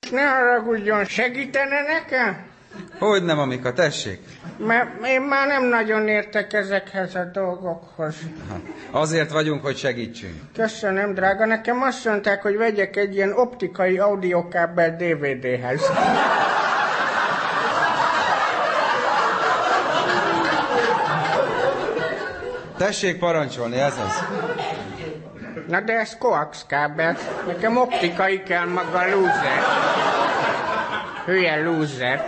Ne haragudjon, segítene nekem? Hogyne, mamika, tessék. Mert én már nem nagyon értek ezekhez a dolgokhoz. Azért vagyunk, hogy segítsünk. Köszönöm, drága. Nekem azt mondták, hogy vegyek egy ilyen optikai audiokábel DVD-hez. Tessék parancsolni, ez az. Na de ez koax kábel. Nekem optikai kell, maga lúzer. Hülye lúzer.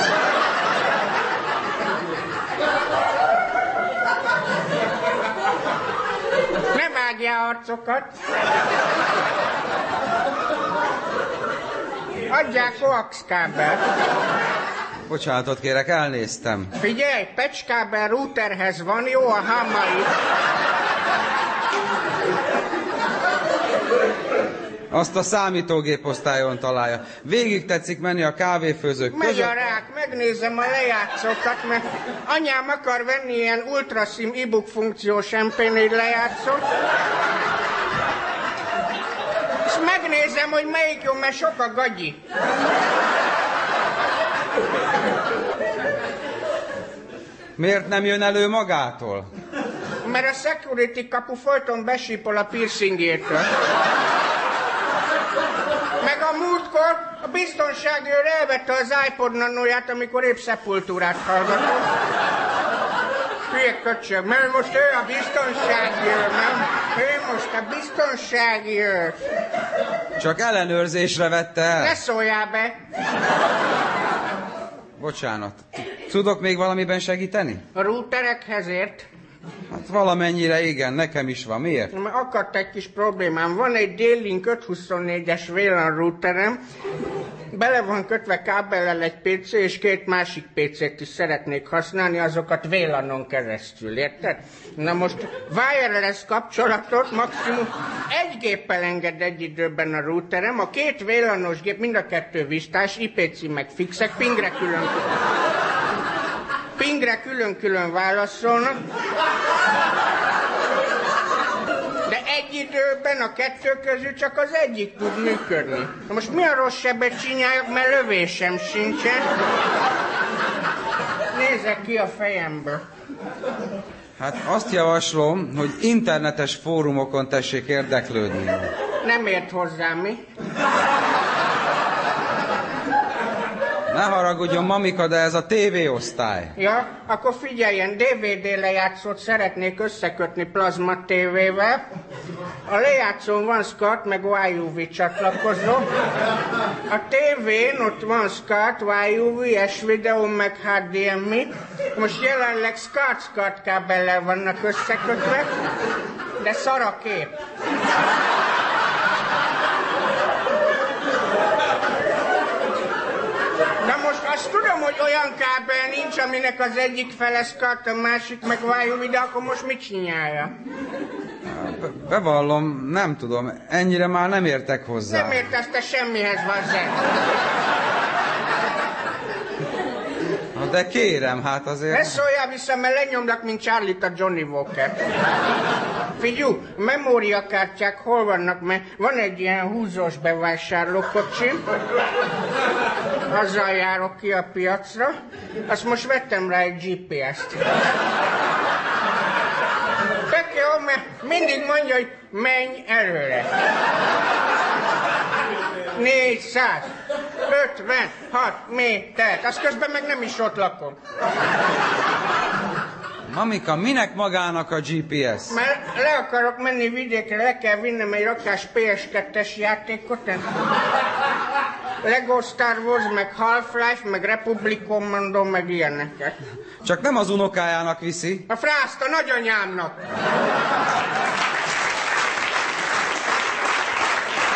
Ne vágja arcokat. Adják koax kábel. Bocsánatot kérek, elnéztem. Figyelj, pecskábel routerhez van, jó a hamai. Azt a számítógép osztályon találja. Végig tetszik menni a kávéfőzők Megy között. a rák, megnézem a lejátszókat, mert anyám akar venni ilyen ultrasim e-book funkciós MP4 lejátszót. És megnézem, hogy melyik jó, mert sok a gagyi. Miért nem jön elő magától? Mert a security kapu folyton besípol a piercingjétől. Meg a múltkor a biztonsági őr elvette az iPod nanóját, amikor épp Sepultúrát hallgatott. Hülye köcsög, mert most ő a biztonsági őr, nem? Ő most a biztonsági őr. Csak ellenőrzésre vette el. Ne szóljál be! Bocsánat. Tudok még valamiben segíteni? A routerekhez ért? Hát valamennyire igen, nekem is van. Miért? Mert akadt egy kis problémám. Van egy D-Link 524-es VLAN routerem, bele van kötve kábellel egy PC, és két másik PC-t is szeretnék használni, azokat VLAN-on keresztül, érted? Na most wireless kapcsolatot maximum egy géppel enged egy időben a routerem, a két VLAN-os gép, mind a kettő vistás, IP címek fixek, pingre külön-külön válaszolnak, de egy időben a kettő közül csak az egyik tud működni. Na most mi a rossz sebet csináljak, mert lövésem sincsen. Nézzek ki a fejemből. Hát azt javaslom, hogy internetes fórumokon tessék érdeklődni. Nem ért hozzá, mi? Ne haragudjon, mamika, de ez a tévéosztály. Ja, akkor figyeljen, DVD lejátszót szeretnék összekötni plazma tévével. A lejátszón van SCART meg YUV csatlakozó. A tévén ott van SCART, YUV, S-videó meg HDMI. Most jelenleg SCART kábellel vannak összekötve, de szar a kép. Na most azt tudom, hogy olyan kábel nincs, aminek az egyik fele SCART, a másik meg YUV, de akkor most mit csinálja? Bevallom, nem tudom, ennyire már nem értek hozzá. Nem értesz te semmihez, vazzeg. De kérem, hát azért... Ne szóljál vissza, mert lenyomlak, mint Charlie-t a Johnny Walker. Figyú, memóriakártyák hol vannak, mert van egy ilyen húzós bevásárlókocsim. Azzal járok ki a piacra. Azt most vettem rá egy GPS-t. Tök jó, mert mindig mondja, hogy menj előre. 456 métert. Azt közben meg nem is ott lakom. Mamika, minek magának a GPS? Mert le akarok menni vidékre, le kell vinnem egy rakás PS2-es játékot. Lego Star Wars, meg Half-Life, meg Republic Commando, meg ilyeneket. Csak nem az unokájának viszi. A frászt a nagyanyámnak.